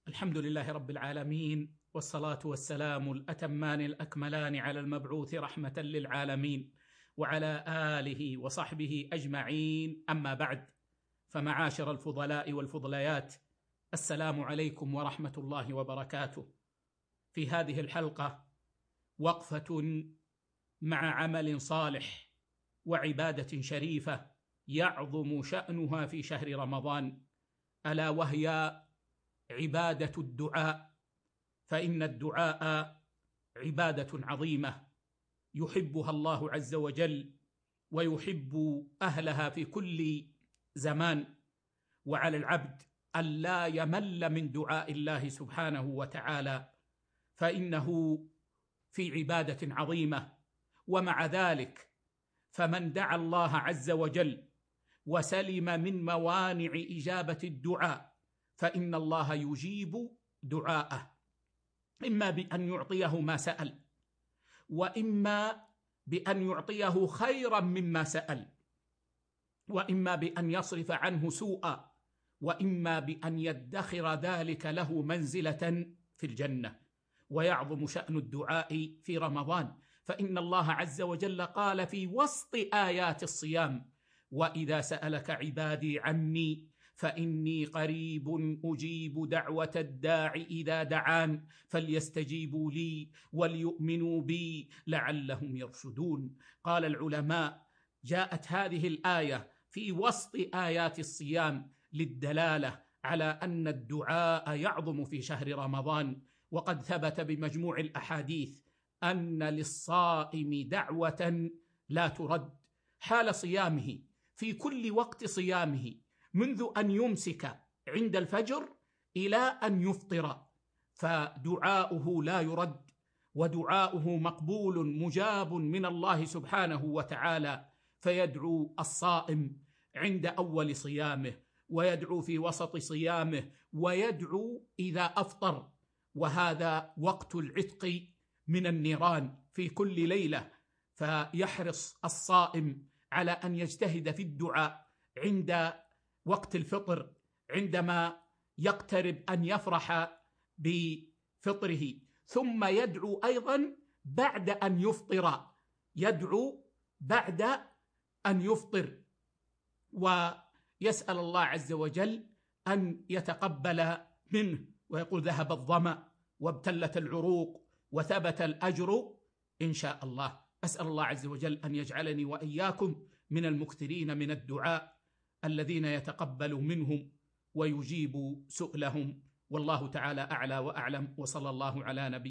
الحمد لله رب العالمين، والصلاة والسلام الأتمان الأكملان على المبعوث رحمة للعالمين وعلى آله وصحبه أجمعين. أما بعد، فمعاشر الفضلاء والفضليات، السلام عليكم ورحمة الله وبركاته. في هذه الحلقة وقفة مع عمل صالح وعبادة شريفة يعظم شأنها في شهر رمضان، ألا وهي عبادة الدعاء. فإن الدعاء عبادة عظيمة يحبها الله عز وجل ويحب أهلها في كل زمان، وعلى العبد ألا يمل من دعاء الله سبحانه وتعالى، فإنه في عبادة عظيمة. ومع ذلك فمن دعا الله عز وجل وسلم من موانع إجابة الدعاء فإن الله يجيب دعاءه، إما بأن يعطيه ما سأل، وإما بأن يعطيه خيرا مما سأل، وإما بأن يصرف عنه سوءا، وإما بأن يدخر ذلك له منزلة في الجنة. ويعظم شأن الدعاء في رمضان، فإن الله عز وجل قال في وسط آيات الصيام: وإذا سألك عبادي عني فإني قريب أجيب دعوة الداع إذا دعان فليستجيبوا لي وليؤمنوا بي لعلهم يرشدون. قال العلماء: جاءت هذه الآية في وسط آيات الصيام للدلالة على أن الدعاء يعظم في شهر رمضان، وقد ثبت بمجموع الأحاديث أن للصائم دعوة لا ترد حال صيامه، في كل وقت صيامه، منذ أن يمسك عند الفجر إلى أن يفطر، فدعاؤه لا يرد، ودعاؤه مقبول مجاب من الله سبحانه وتعالى. فيدعو الصائم عند أول صيامه، ويدعو في وسط صيامه، ويدعو إذا أفطر، وهذا وقت العتق من النيران في كل ليلة. فيحرص الصائم على أن يجتهد في الدعاء عند وقت الفطر، عندما يقترب أن يفرح بفطره، ثم يدعو أيضا بعد أن يفطر، يدعو بعد أن يفطر، ويسأل الله عز وجل أن يتقبل منه، ويقول: ذهب الظمأ وابتلت العروق وثبت الأجر إن شاء الله. أسأل الله عز وجل أن يجعلني وإياكم من المكثرين من الدعاء الذين يتقبل منهم ويجيب سؤلهم، والله تعالى أعلى وأعلم، وصلى الله على نبينا